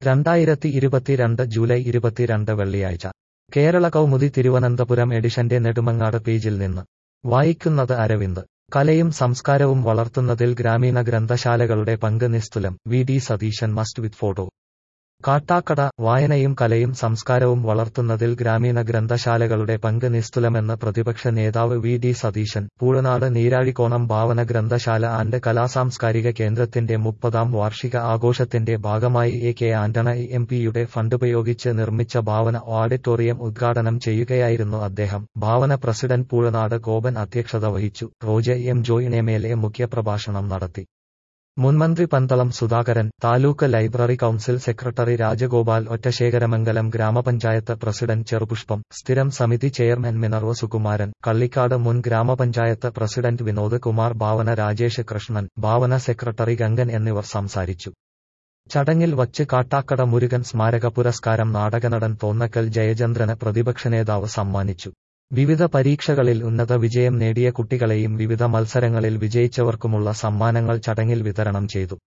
2022 July 22 വെള്ളിയാഴ്ച കേരള കൗമുദി തിരുവനന്തപുരം എഡിഷന്റെ നെടുമങ്ങാട് പേജിൽ നിന്ന് വായിക്കുന്നത് അരവിന്ദ്. കലയും സംസ്കാരവും വളർത്തുന്നതിൽ ഗ്രാമീണ ഗ്രന്ഥശാലകളുടെ പങ്ക് നിസ്തുലം. V D. Satheesan must with photo. Kattakada. വായനയും കലയും സംസ്കാരവും വളർത്തുന്നതിൽ ഗ്രാമീണ ഗ്രന്ഥശാലകളുടെ പങ്ക് നിസ്തുലമെന്ന് പ്രതിപക്ഷ നേതാവ് വി.ഡി. സതീശൻ. പൂഴനാട് നീരാഴിക്കോണം ഭാവന ഗ്രന്ഥശാല ആൻഡ് കലാസാംസ്കാരിക കേന്ദ്രത്തിന്റെ 30ാം വാർഷിക ആഘോഷത്തിന്റെ ഭാഗമായി എ.കെ. ആന്റണി എം.പിയുടെ ഫണ്ടുപയോഗിച്ച് നിർമ്മിച്ച ഭാവന ഓഡിറ്റോറിയം ഉദ്ഘാടനം ചെയ്യുകയായിരുന്നു അദ്ദേഹം. ഭാവന പ്രസിഡന്റ് പൂഴനാട് ഗോപൻ അധ്യക്ഷത വഹിച്ചു. റോജെ എം. ജോയിൻ എം.എൽ.എ. മുഖ്യപ്രഭാഷണം നടത്തി. മുൻമന്ത്രി Pandalam Sudhakaran, taluk library council secretary Rajagopal, Ottasekharamangalam ഗ്രാമപഞ്ചായത്ത് പ്രസിഡന്റ് ചെറുപുഷ്പം, സ്ഥിരം സമിതി ചെയർമാൻ മിനർവ സുകുമാരൻ, കള്ളിക്കാട് മുൻ ഗ്രാമപഞ്ചായത്ത് പ്രസിഡന്റ് വിനോദ് കുമാർ, ഭാവന രാജേഷ് കൃഷ്ണൻ, ഭാവന സെക്രട്ടറി ഗംഗൻ എന്നിവർ സംസാരിച്ചു. ചടങ്ങിൽ വച്ച് കാട്ടാക്കട മുരുകൻ സ്മാരക പുരസ്കാരം നാടകനടൻ തോന്നക്കൽ ജയചന്ദ്രന് പ്രതിപക്ഷനേതാവ് സമ്മാനിച്ചു. വിവിധ പരീക്ഷകളിൽ ഉന്നത വിജയം നേടിയ കുട്ടികളെയും വിവിധ മത്സരങ്ങളിൽ വിജയിച്ചവർക്കുമുള്ള സമ്മാനങ്ങൾ ചടങ്ങിൽ വിതരണം ചെയ്തു.